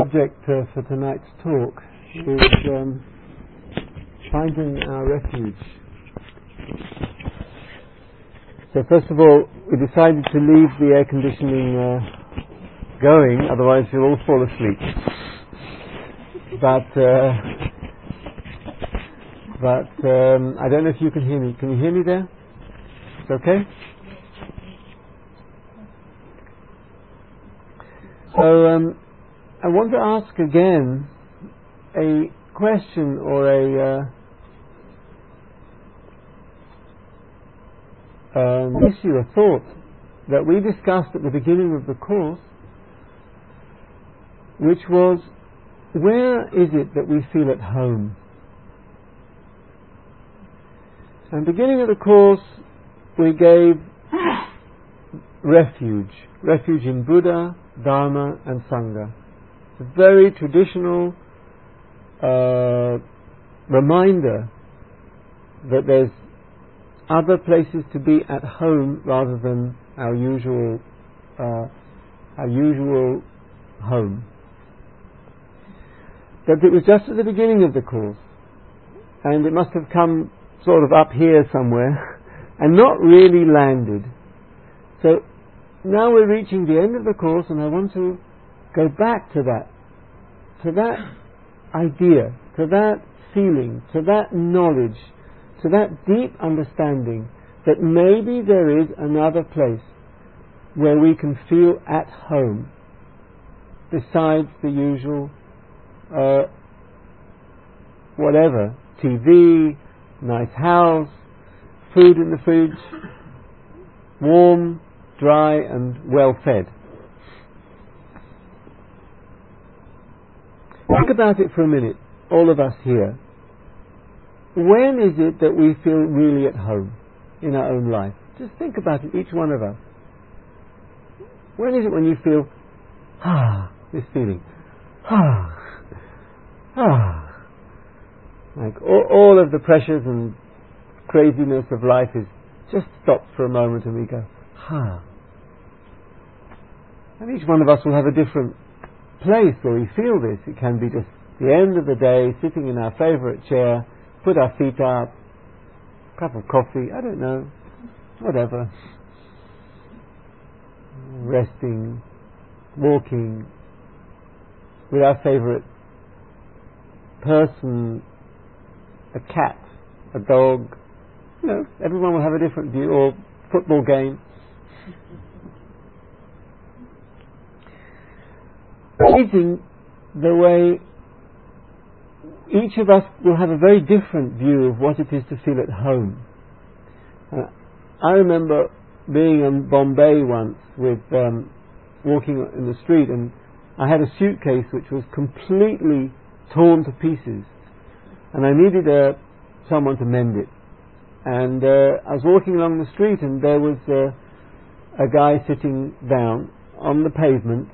subject for tonight's talk is finding our refuge. So first of all, we decided to leave the air conditioning going, otherwise you'll all fall asleep. But I don't know if you can hear me. Can you hear me there? It's okay? So I want to ask again a question or issue, a thought that we discussed at the beginning of the course, which was, where is it that we feel at home? And beginning of the course, we gave refuge in Buddha, Dharma and Sangha. It's a very traditional reminder that there's other places to be at home rather than our usual home. That it was just at the beginning of the course, and it must have come sort of up here somewhere and not really landed. So now we're reaching the end of the course, and I want to go back to that idea, to that feeling, to that knowledge, to that deep understanding that maybe there is another place where we can feel at home besides the usual whatever, TV, nice house, food in the fridge, warm, dry and well fed. Think about it for a minute, all of us here. When is it that we feel really at home in our own life? Just think about it, each one of us. When is it when you feel, this feeling, like all of the pressures and craziness of life is just stopped for a moment and we go, And each one of us will have a different place where we feel this. It can be just the end of the day, sitting in our favourite chair, put our feet up, cup of coffee, I don't know, whatever. Resting, walking, with our favourite person, a cat, a dog, everyone will have a different view, or football game. Amazing the way each of us will have a very different view of what it is to feel at home. I remember being in Bombay once with walking in the street, and I had a suitcase which was completely torn to pieces, and I needed someone to mend it. And I was walking along the street, and there was a guy sitting down on the pavement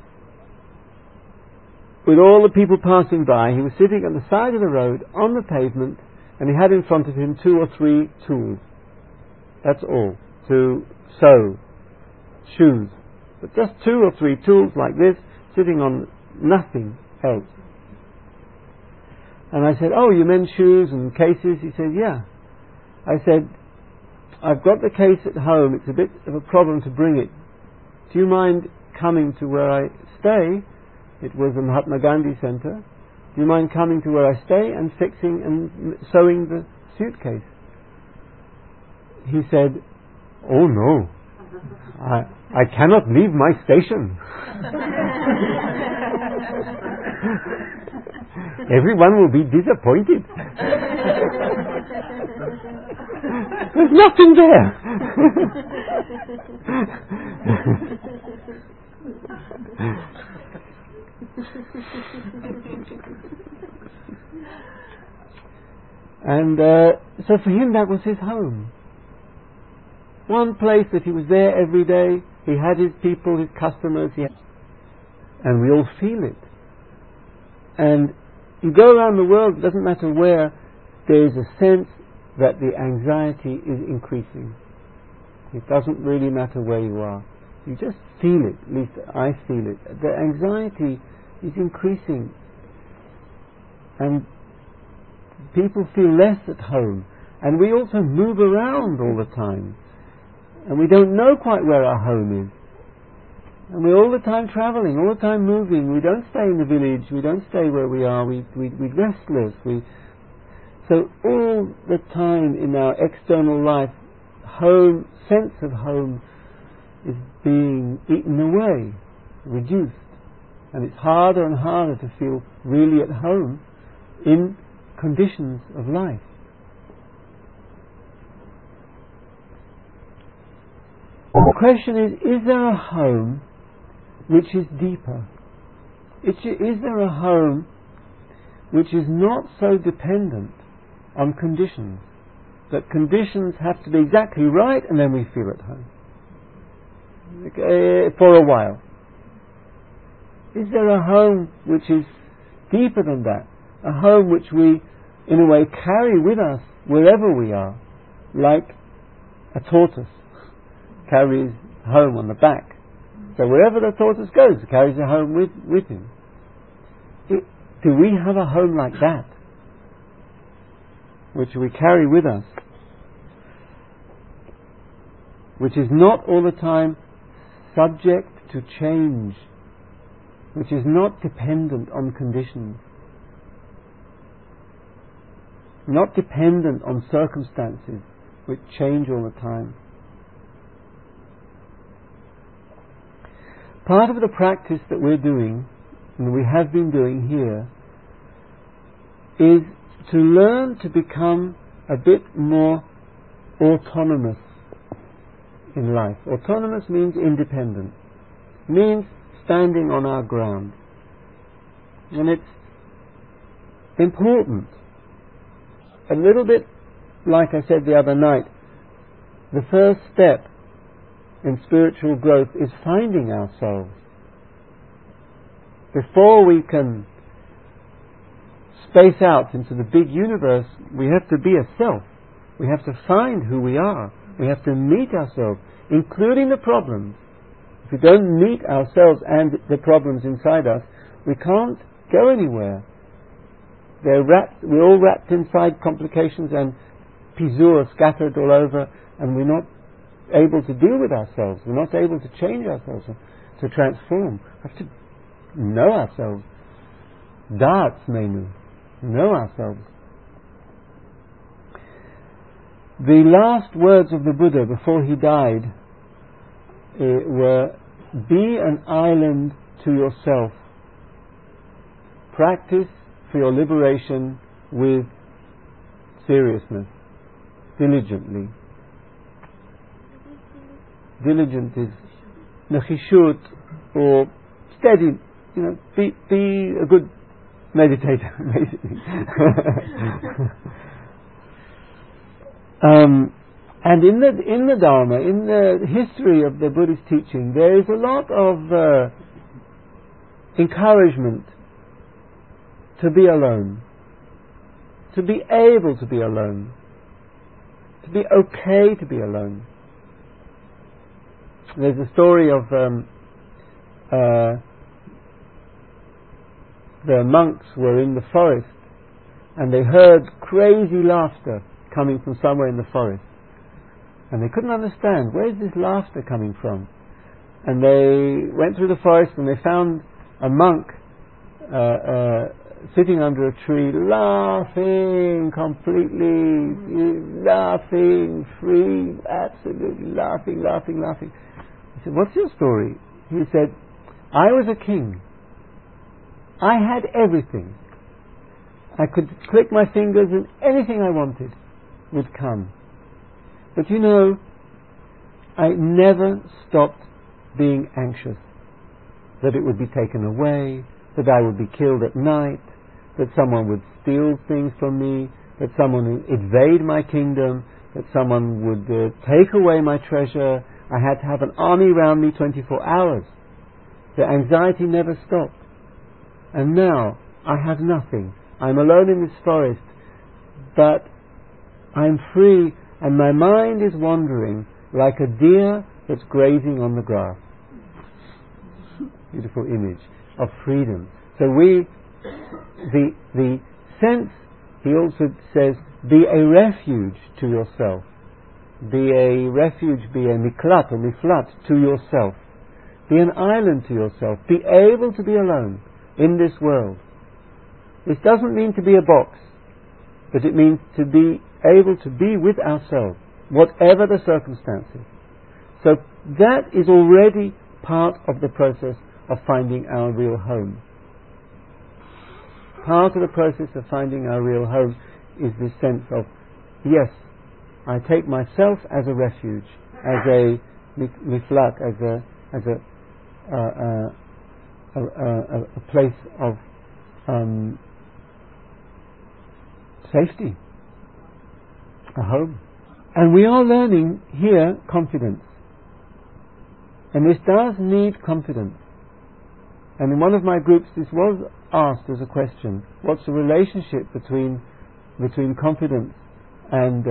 with all the people passing by. He was sitting on the side of the road on the pavement, and he had in front of him 2 or 3 tools. That's all. To sew, shoes. But just 2 or 3 tools like this, sitting on nothing else. And I said, "Oh, you mend shoes and cases?" He said, "Yeah." I said, "I've got the case at home. It's a bit of a problem to bring it. Do you mind coming to where I stay?" It was the Mahatma Gandhi Center. "Do you mind coming to where I stay and fixing and sewing the suitcase?" He said, "Oh no, I cannot leave my station. Everyone will be disappointed. There's nothing there." And so for him that was his home. One place that he was there every day. He had his people, his customers, and we all feel it. And you go around the world, it doesn't matter where, there is a sense that the anxiety is increasing. It doesn't really matter where you are. You just feel it, at least I feel it. The anxiety is increasing, and people feel less at home, and we also move around all the time, and we don't know quite where our home is, and we're all the time traveling, all the time moving. We don't stay in the village, we don't stay where we are, we're restless. So all the time in our external life, home, sense of home is being eaten away, reduced, and it's harder and harder to feel really at home in conditions of life. The question is there a home which is deeper? Is there a home which is not so dependent on conditions, that conditions have to be exactly right and then we feel at home for a while? Is there a home which is deeper than that? A home which we, in a way, carry with us wherever we are, like a tortoise carries home on the back. So wherever the tortoise goes, it carries it home with him. Do we have a home like that, which we carry with us, which is not all the time subject to change, which is not dependent on conditions, not dependent on circumstances which change all the time? Part of the practice that we're doing, and we have been doing here, is to learn to become a bit more autonomous in life. Autonomous means independent, means standing on our ground. And it's important. A little bit, like I said the other night, the first step in spiritual growth is finding ourselves. Before we can space out into the big universe, we have to be a self. We have to find who we are. We have to meet ourselves, including the problems. If we don't meet ourselves and the problems inside us, we can't go anywhere. We're all wrapped inside complications and pisur scattered all over, and we're not able to deal with ourselves. We're not able to change ourselves, to transform. We have to know ourselves. Da'at menu. Know ourselves. The last words of the Buddha before he died were, be an island to yourself. Practice for your liberation with seriousness, diligently. Diligent is nechishut, or steady. Be a good meditator, basically. And in the Dharma, in the history of the Buddhist teaching, there is a lot of encouragement to be alone, to be able to be alone, to be okay to be alone. There's a story of the monks were in the forest and they heard crazy laughter coming from somewhere in the forest, and they couldn't understand, where's this laughter coming from? And they went through the forest and they found a monk sitting under a tree, laughing completely, laughing, free, absolutely laughing. He said, what's your story? He said, I was a king. I had everything. I could click my fingers and anything I wanted would come. But I never stopped being anxious that it would be taken away, that I would be killed at night, that someone would steal things from me, that someone would invade my kingdom, that someone would take away my treasure. I had to have an army around me 24 hours. The anxiety never stopped. And now I have nothing. I'm alone in this forest, but I'm free, and my mind is wandering like a deer that's grazing on the grass. Beautiful image of freedom. So the sense, he also says, be a refuge to yourself. Be a refuge, be a miklat or miflat to yourself. Be an island to yourself. Be able to be alone in this world. This doesn't mean to be a box, but it means to be able to be with ourselves, whatever the circumstances. So that is already part of the process of finding our real home. Part of the process of finding our real home is this sense of, yes, I take myself as a refuge, as a miflat, as a place of safety, a home. And we are learning here confidence. And this does need confidence. And in one of my groups this was asked as a question, what's the relationship between confidence and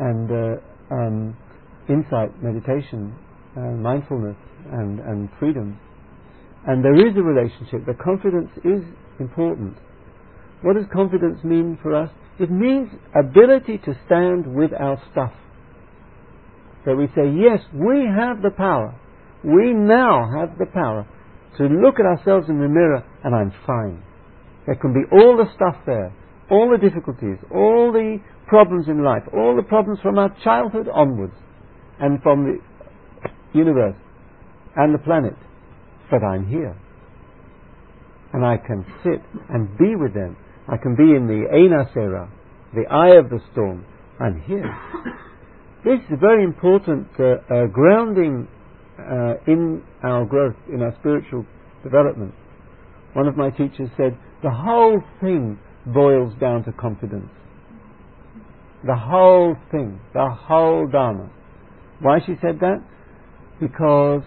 insight, meditation, mindfulness and freedom? And there is a relationship. The confidence is important. What does confidence mean for us? It means ability to stand with our stuff. So we say, yes, we have the power. We now have the power to look at ourselves in the mirror and I'm fine. There can be all the stuff there, all the difficulties, all the problems in life, all the problems from our childhood onwards and from the universe and the planet. But I'm here. And I can sit and be with them. I can be in the Ein HaSeirah, the eye of the storm. I'm here. This is a very important grounding in our growth, in our spiritual development. One of my teachers said, the whole thing boils down to confidence. The whole thing, the whole Dharma. Why she said that? Because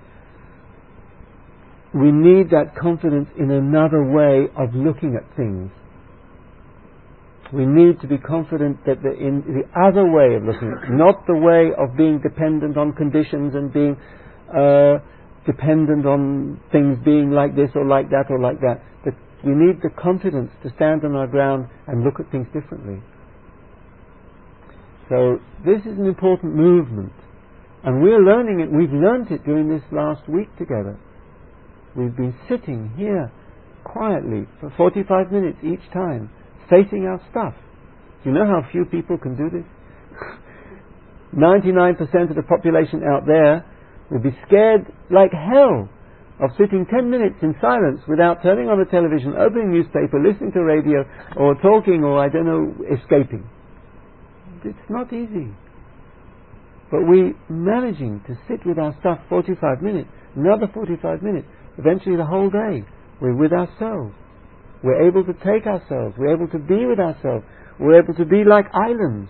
we need that confidence in another way of looking at things. We need to be confident that in the other way of looking at it, not the way of being dependent on conditions and being dependent on things being like this or like that or like that. But we need the confidence to stand on our ground and look at things differently. So this is an important movement. And we're learning it. We've learnt it during this last week together. We've been sitting here quietly for 45 minutes each time, facing our stuff. Do you know how few people can do this? 99% of the population out there would be scared like hell of sitting 10 minutes in silence without turning on the television, opening a newspaper, listening to radio, or talking, or I don't know, escaping. It's not easy. But we're managing to sit with our stuff 45 minutes, another 45 minutes, eventually the whole day. We're with ourselves. We're able to take ourselves. We're able to be with ourselves. We're able to be like islands.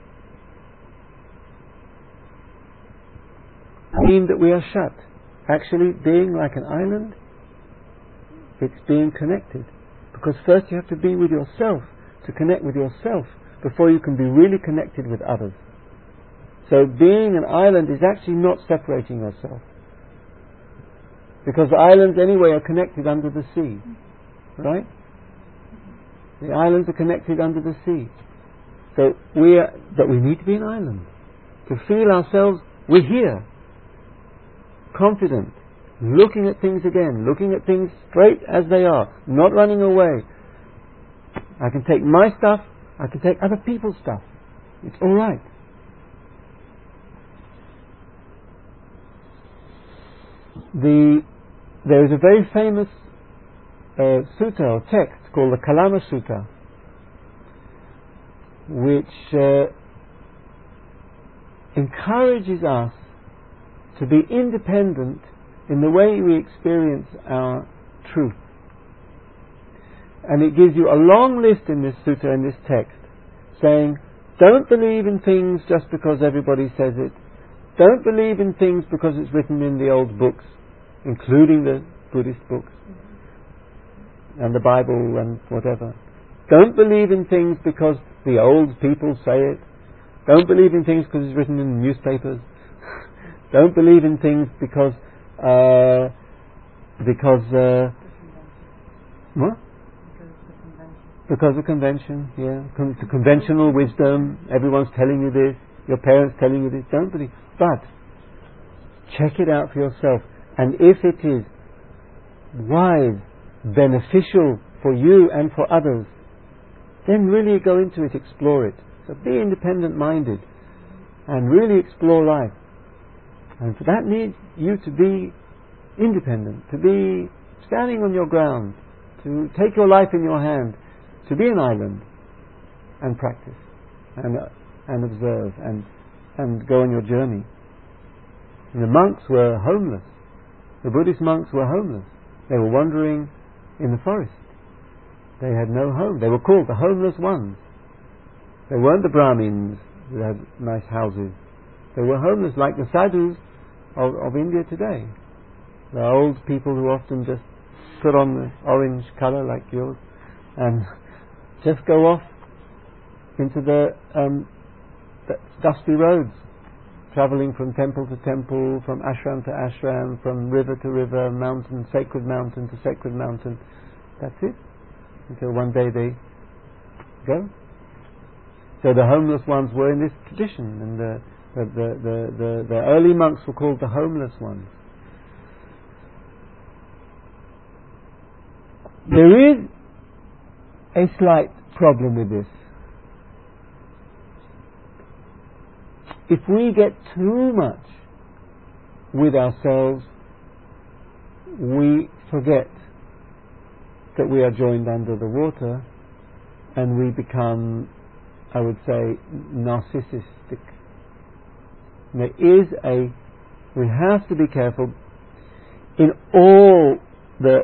Mean that we are shut. Actually, being like an island, it's being connected. Because first you have to be with yourself, to connect with yourself, before you can be really connected with others. So being an island is actually not separating yourself. Because islands anyway are connected under the sea. Right? The islands are connected under the sea. So but we need to be an island. To feel ourselves, we're here. Confident. Looking at things again. Looking at things straight as they are. Not running away. I can take my stuff. I can take other people's stuff. It's alright. There is a very famous sutta or text called the Kalama Sutta, which encourages us to be independent in the way we experience our truth. And it gives you a long list in this sutta, in this text, saying, don't believe in things just because everybody says it. Don't believe in things because it's written in the old books, including the Buddhist books and the Bible and whatever. Don't believe in things because the old people say it. Don't believe in things because it's written in the newspapers. Don't believe in things because What? Because of convention, yeah. It's a conventional wisdom. Everyone's telling you this. Your parents telling you this. Don't believe. But check it out for yourself. And if it is wise, beneficial for you and for others, then really go into it, explore it. So be independent-minded and really explore life. And for that needs you to be independent, to be standing on your ground, to take your life in your hand, to be an island and practice and observe and go on your journey. And the monks were homeless. The Buddhist monks were homeless. They were wandering in the forest. They had no home. They were called the homeless ones. They weren't the Brahmins who had nice houses. They were homeless like the sadhus of India today. The old people who often just put on the orange colour like yours and just go off into the dusty roads, travelling from temple to temple, from ashram to ashram, from river to river, mountain, sacred mountain to sacred mountain. That's it. Until one day they go. So the homeless ones were in this tradition, and the early monks were called the homeless ones. There is a slight problem with this. If we get too much with ourselves, we forget that we are joined under the water, and we become, I would say, narcissistic. We have to be careful in all the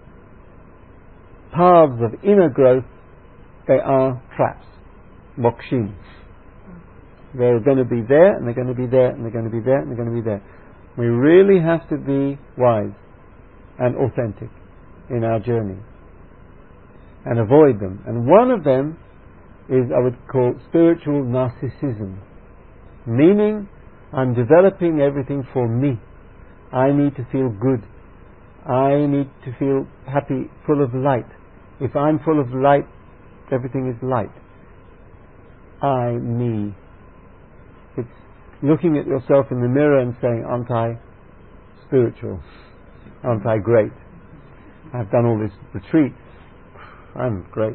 paths of inner growth. They are traps, mokshin. They're going to be there, and they're going to be there, and they're going to be there, and they're going to be there. We really have to be wise and authentic in our journey and avoid them. And one of them is, I would call, spiritual narcissism, meaning I'm developing everything for me. I need to feel good. I need to feel happy, full of light. If I'm full of light, everything is light. I, me. It's looking at yourself in the mirror and saying, aren't I spiritual? Aren't I great? I've done all this retreat. I'm great.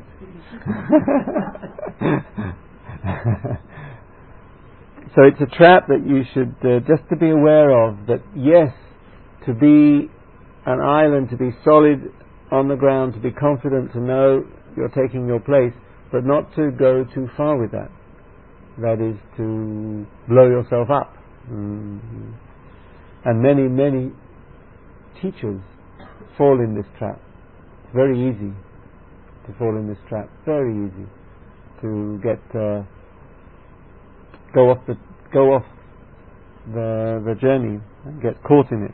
So it's a trap that you should just to be aware of, that yes, to be an island, to be solid on the ground, to be confident, to know you're taking your place, but not to go too far with that. That is to blow yourself up. Mm-hmm. And many, many teachers fall in this trap. It's very easy to fall in this trap. Very easy to get go off the journey and get caught in it.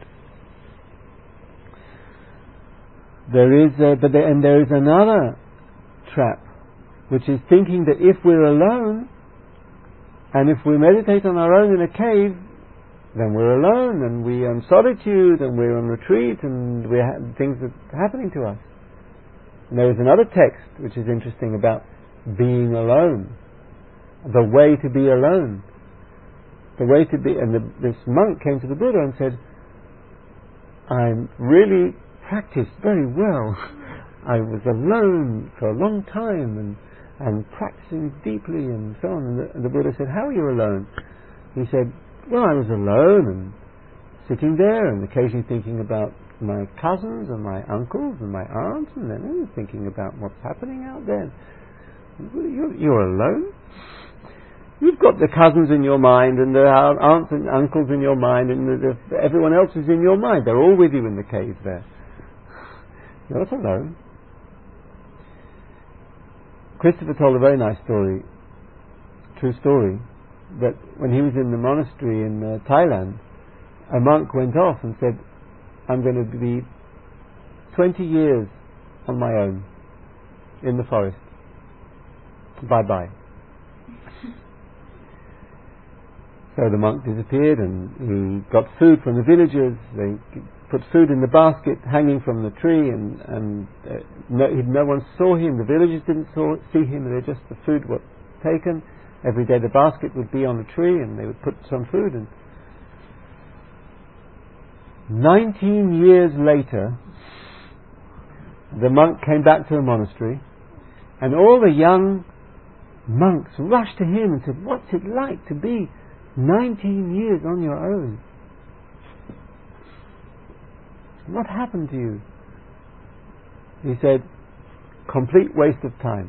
There is another trap, which is thinking that if we're alone, and if we meditate on our own in a cave, then we're alone, and we are in solitude, and we're on retreat, and things are happening to us. And there is another text which is interesting about being alone, the way to be alone, the way to be. And this monk came to the Buddha and said, "I'm really practiced very well. I was alone for a long time and practicing deeply and so on." And the Buddha said, "How are you alone?" He said, "Well, I was alone and sitting there and occasionally thinking about my cousins and my uncles and my aunts, and then thinking about what's happening out there." You're alone? You've got the cousins in your mind and the aunts and uncles in your mind, and everyone else is in your mind. They're all with you in the cave there. You're not alone. Christopher told a very nice story, true story, that when he was in the monastery in Thailand, a monk went off and said, "I'm going to be 20 years on my own in the forest. Bye-bye." So the monk disappeared, and he got food from the villagers. They put food in the basket hanging from the tree, and no one saw him. The villagers didn't see him. The food was taken. Every day the basket would be on the tree, and they would put some food in. 19 years later, the monk came back to the monastery, and all the young monks rushed to him and said, "What's it like to be 19 years on your own? What happened to you?" He said, "Complete waste of time."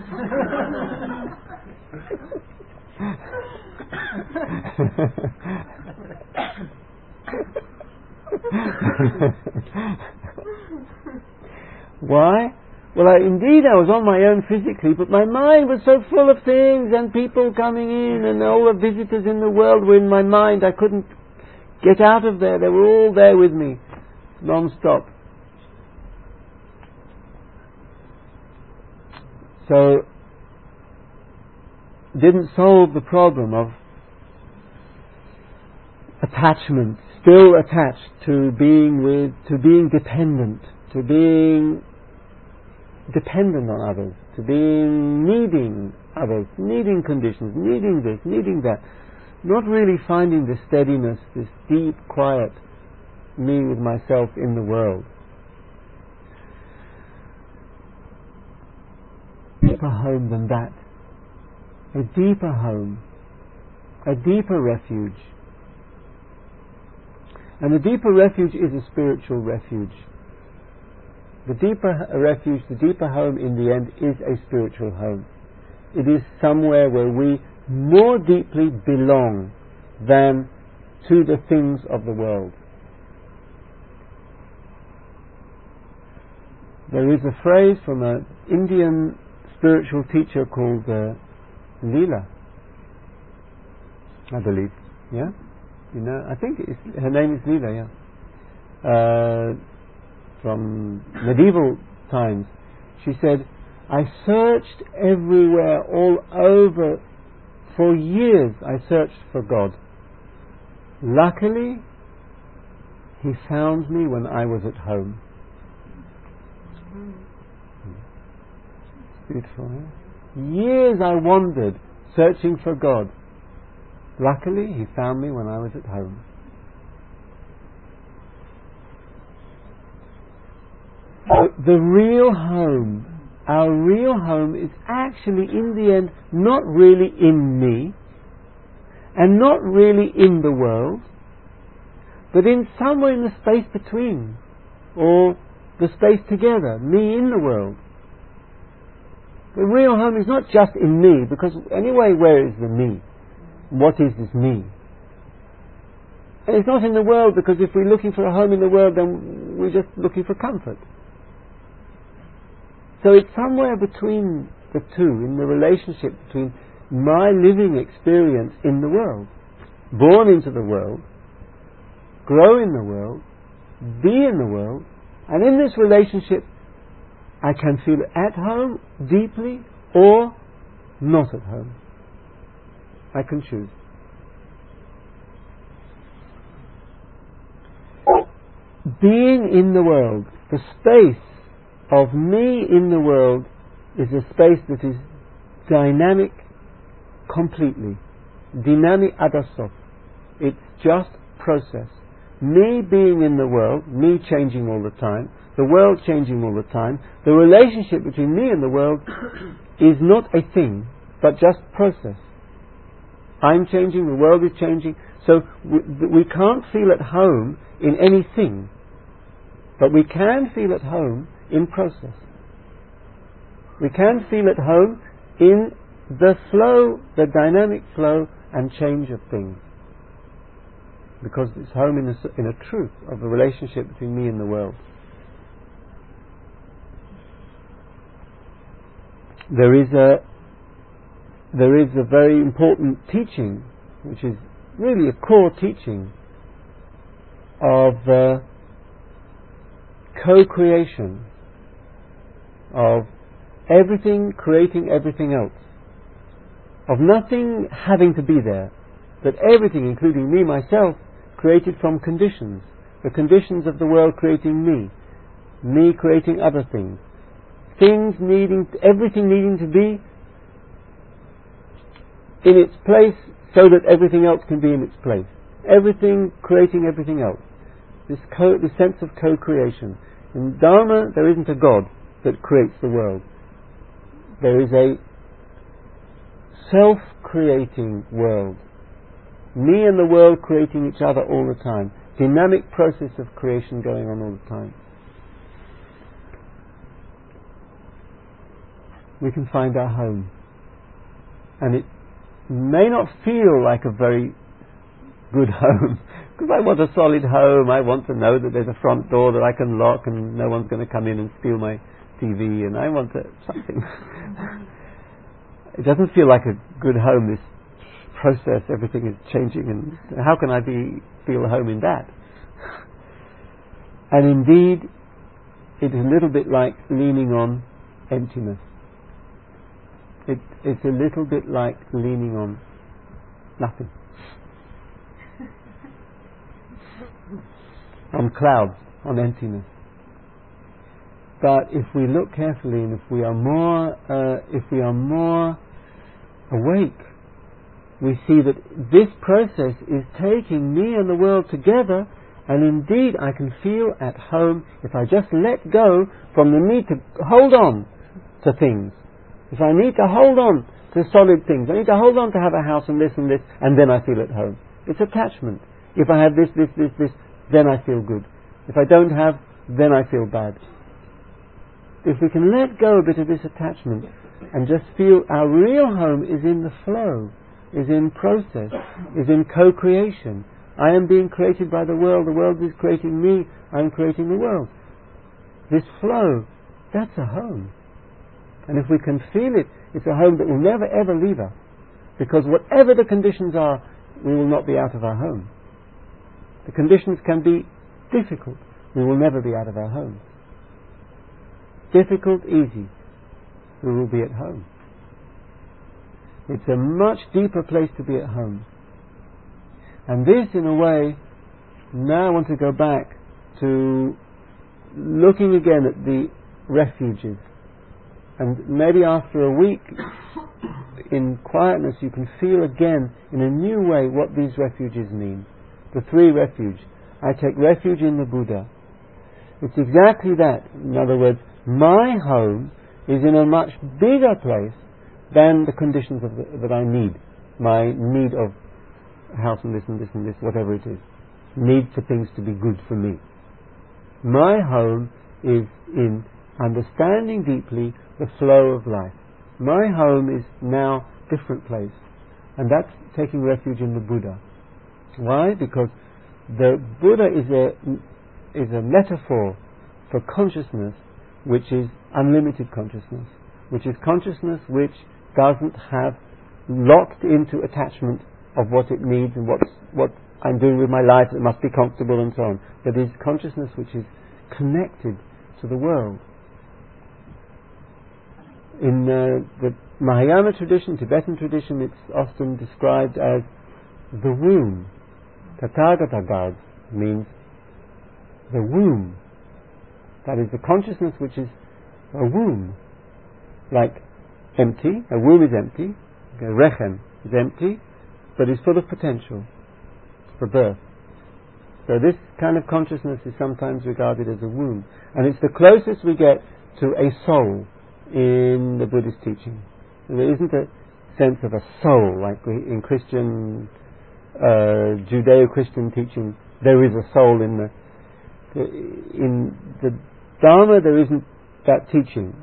Why? Well, indeed I was on my own physically, but my mind was so full of things and people coming in, and all the visitors in the world were in my mind. I couldn't get out of there. They were all there with me, non-stop. So, didn't solve the problem of attachment, still attached to being dependent, to being dependent on others, to being needing others, needing conditions, needing this, needing that, not really finding the steadiness, this deep, quiet me with myself in the world. Deeper home than that, a deeper home, a deeper refuge. And the deeper refuge is a spiritual refuge. The deeper refuge, the deeper home in the end is a spiritual home. It is somewhere where we more deeply belong than to the things of the world. There is a phrase from an Indian spiritual teacher called Leela, I believe. Yeah? You know, I think her name is Leela, yeah. From medieval times. She said, "I searched everywhere, all over, for years I searched for God. Luckily, He found me when I was at home." Beautiful, yeah? Years I wandered, searching for God. Luckily, He found me when I was at home. The real home, our real home, is actually in the end not really in me and not really in the world, but in somewhere in the space between, or the space together, me in the world. The real home is not just in me, because anyway, where is the me? What is this me? And it's not in the world, because if we're looking for a home in the world, then we're just looking for comfort. So it's somewhere between the two, in the relationship between my living experience in the world, born into the world, grow in the world, be in the world, and in this relationship I can feel at home deeply or not at home. I can choose. Being in the world, the space of me in the world, is a space that is dynamic completely. Dynamic adasof. It's just process. Me being in the world, me changing all the time, the world changing all the time, the relationship between me and the world is not a thing, but just process. I'm changing, the world is changing, so we can't feel at home in anything, but we can feel at home in process. We can feel at home in the flow, the dynamic flow and change of things, because it's home in a truth of the relationship between me and the world. There is a very important teaching, which is really a core teaching of co-creation, of everything creating everything else, of nothing having to be there, but everything, including me, myself, created from conditions, the conditions of the world creating me creating other things, everything needing to be in its place so that everything else can be in its place. Everything creating everything else. This sense of co-creation. In Dharma, there isn't a God that creates the world. There is a self-creating world. Me and the world creating each other all the time. Dynamic process of creation going on all the time. We can find our home. And it may not feel like a very good home, because I want a solid home. I want to know that there's a front door that I can lock and no one's going to come in and steal my TV, and I want something. It doesn't feel like a good home, this process, everything is changing, and how can I feel home in that? And indeed, it is a little bit like leaning on emptiness. It's a little bit like leaning on nothing. On clouds, on emptiness. But if we look carefully, and if we are more awake, we see that this process is taking me and the world together, and indeed I can feel at home if I just let go from the need to hold on to things. If I need to hold on to solid things, I need to hold on to have a house and this, and then I feel at home. It's attachment. If I have this, then I feel good. If I don't have, then I feel bad. If we can let go a bit of this attachment and just feel our real home is in the flow, is in process, is in co-creation. I am being created by the world is creating me, I'm creating the world. This flow, that's a home. And if we can feel it, it's a home that will never ever leave us. Because whatever the conditions are, we will not be out of our home. The conditions can be difficult. We will never be out of our home. Difficult, easy. We will be at home. It's a much deeper place to be at home. And this, in a way, now I want to go back to looking again at the refuges. And maybe after a week in quietness you can feel again in a new way what these refuges mean. The three refuge. I take refuge in the Buddha. It's exactly that. In other words, my home is in a much bigger place than the conditions that I need. My need of house and this, whatever it is. Need for things to be good for me. My home is in understanding deeply the flow of life. My home is now a different place. And that's taking refuge in the Buddha. Why? Because the Buddha is a metaphor for consciousness which is unlimited consciousness, which is consciousness which doesn't have locked into attachment of what it needs and what I'm doing with my life, it must be comfortable and so on. But is consciousness which is connected to the world. In the Mahayana tradition, Tibetan tradition, it's often described as the womb. Tathagata God means the womb. That is the consciousness which is a womb. Like empty, a womb is empty, a rechem is empty, but is full of potential for birth. So this kind of consciousness is sometimes regarded as a womb. And it's the closest we get to a soul in the Buddhist teaching. And there isn't a sense of a soul like in Christian, Judeo-Christian teaching. There is a soul in the Dharma. There isn't that teaching.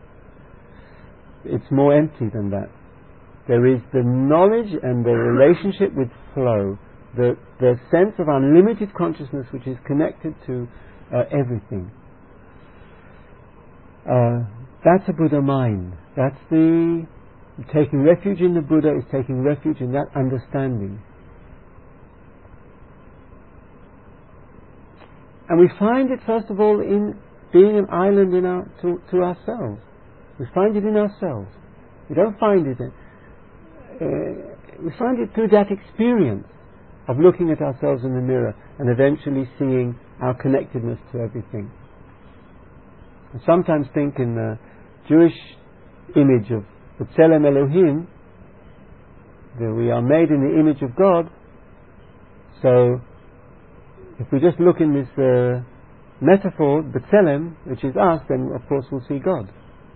It's more empty than that. There is the knowledge and the relationship with flow, the sense of unlimited consciousness which is connected to everything. That's a Buddha mind. That's the taking refuge in the Buddha is taking refuge in that understanding. And we find it first of all in being an island to ourselves. We find it in ourselves. We don't find it. We find it through that experience of looking at ourselves in the mirror and eventually seeing our connectedness to everything. I sometimes think in the Jewish image of B'Tselem Elohim, that we are made in the image of God. So if we just look in this metaphor, B'Tselem, which is us, then of course we'll see God.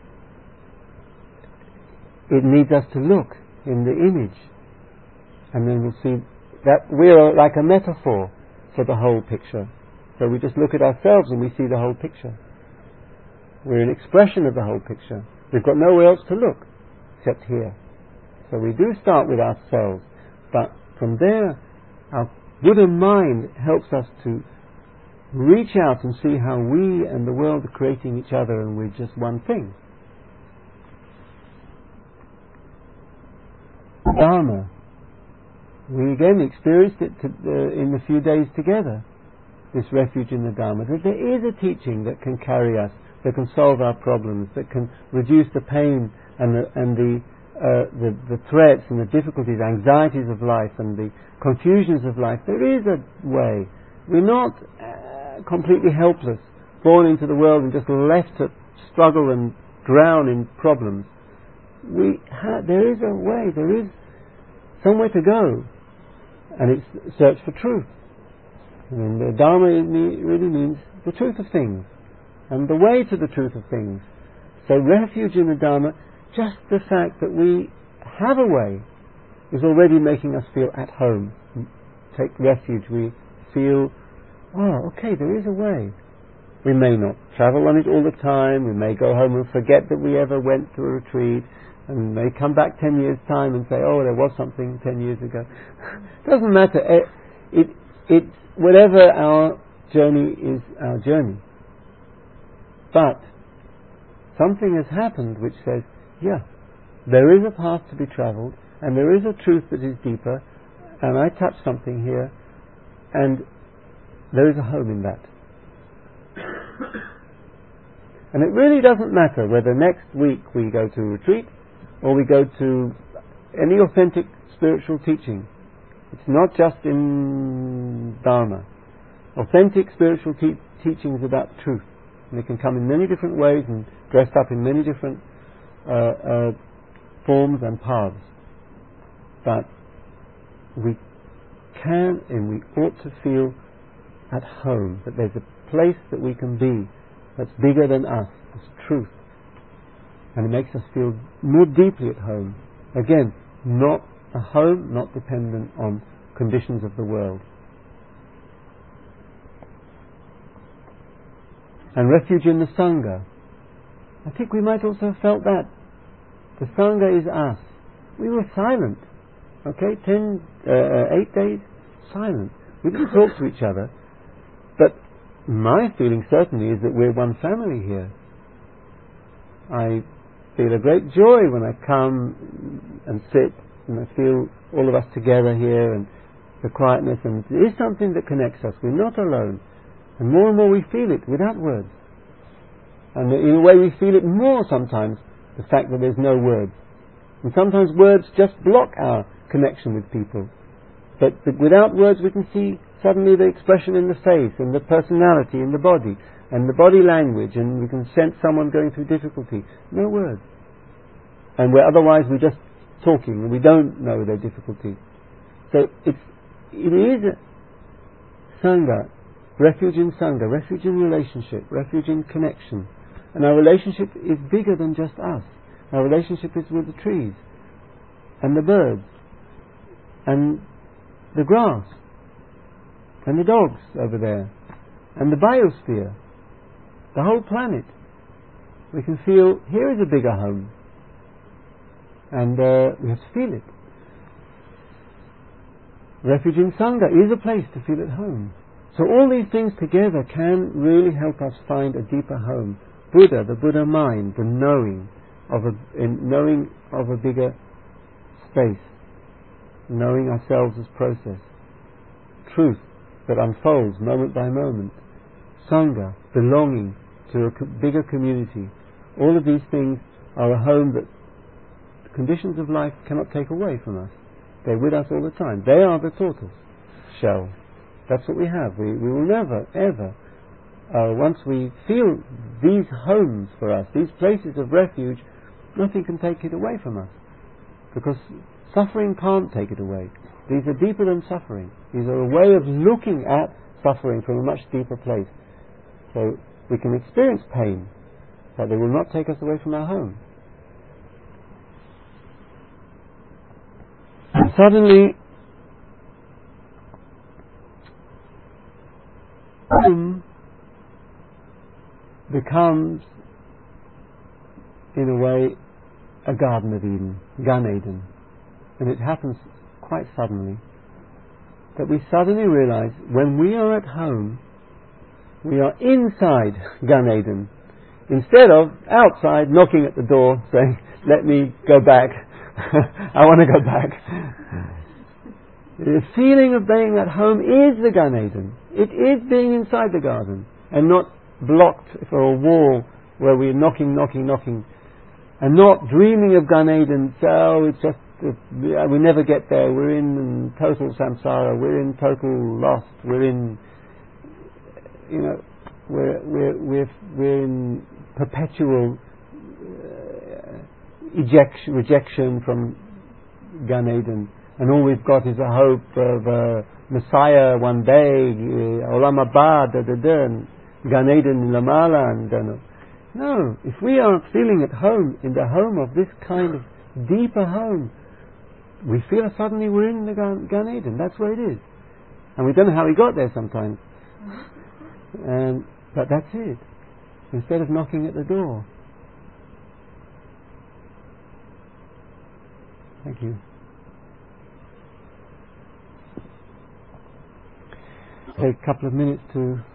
It needs us to look in the image, and then we'll see that we are like a metaphor for the whole picture. So we just look at ourselves and we see the whole picture. We're an expression of the whole picture. We've got nowhere else to look except here. So we do start with ourselves, but from there our Buddha mind helps us to reach out and see how we and the world are creating each other, and we're just one thing. Dharma. We again experienced it in the few days together, this refuge in the Dharma. That there is a teaching that can carry us, that can solve our problems, that can reduce the pain and the threats and the difficulties, anxieties of life and the confusions of life. There is a way. We're not completely helpless, born into the world and just left to struggle and drown in problems. There is a way, there is somewhere to go, and it's search for truth. And the Dharma really means the truth of things, and the way to the truth of things. So refuge in the Dharma, just the fact that we have a way, is already making us feel at home. Take refuge, we feel, oh, okay, there is a way. We may not travel on it all the time, we may go home and forget that we ever went to a retreat, and may come back 10 years' time and say, oh, there was something 10 years ago. Doesn't matter. Whatever our journey is our journey. But something has happened which says, yeah, there is a path to be travelled, and there is a truth that is deeper, and I touch something here, and there is a home in that. And it really doesn't matter whether next week we go to a retreat or we go to any authentic spiritual teaching. It's not just in Dharma. Authentic spiritual teaching is about truth, and it can come in many different ways and dressed up in many different forms and paths. But we can and we ought to feel at home, that there's a place that we can be that's bigger than us, it's truth. And it makes us feel more deeply at home. Again, not a home, not dependent on conditions of the world. And refuge in the Sangha. I think we might also have felt that. The Sangha is us. We were silent. Okay, 8 days, silent. We didn't talk to each other. But my feeling certainly is that we're one family here. I feel a great joy when I come and sit and I feel all of us together here, and the quietness, and it is something that connects us. We're not alone. And more we feel it without words. And in a way we feel it more sometimes, the fact that there's no words. And sometimes words just block our connection with people. But without words we can see suddenly the expression in the face, and the personality in the body, and the body language, and we can sense someone going through difficulty. No words. And where otherwise we're just talking and we don't know their difficulty. So it is Sangha, refuge in Sangha, refuge in relationship, refuge in connection. And our relationship is bigger than just us. Our relationship is with the trees, and the birds, and the grass, and the dogs over there, and the biosphere, the whole planet. We can feel here is a bigger home, and we have to feel it. Refuge in Sangha is a place to feel at home. So all these things together can really help us find a deeper home. Buddha, the Buddha mind, the knowing of a bigger space, knowing ourselves as process, truth that unfolds moment by moment, Sangha, belonging to a bigger community. All of these things are a home that the conditions of life cannot take away from us. They're with us all the time. They are the tortoise shell That's what we have. We will never, ever, once we feel these homes for us, these places of refuge, nothing can take it away from us. Because suffering can't take it away. These are deeper than suffering. These are a way of looking at suffering from a much deeper place. So we can experience pain, but they will not take us away from our home. And suddenly, home becomes, in a way, a Garden of Eden, Gan Eden. And it happens quite suddenly, that we suddenly realize when we are at home, we are inside Gan Eden, instead of outside knocking at the door saying, let me go back, I want to go back. The feeling of being at home is the Gan Eden. It is being inside the garden and not blocked for a wall where we're knocking, and not dreaming of Gan Eden. So it's just we never get there. We're in total samsara. We're in total lost. We're in, we're in perpetual rejection from Gan Eden, and all we've got is a hope of a Messiah one day, Olam Haba, Gan Eden Lamala, and no. If we are feeling at home in the home of this kind of deeper home, we feel suddenly we're in the Gan Eden. That's where it is, and we don't know how we got there sometimes. But that's it. Instead of knocking at the door. Thank you. Take a couple of minutes to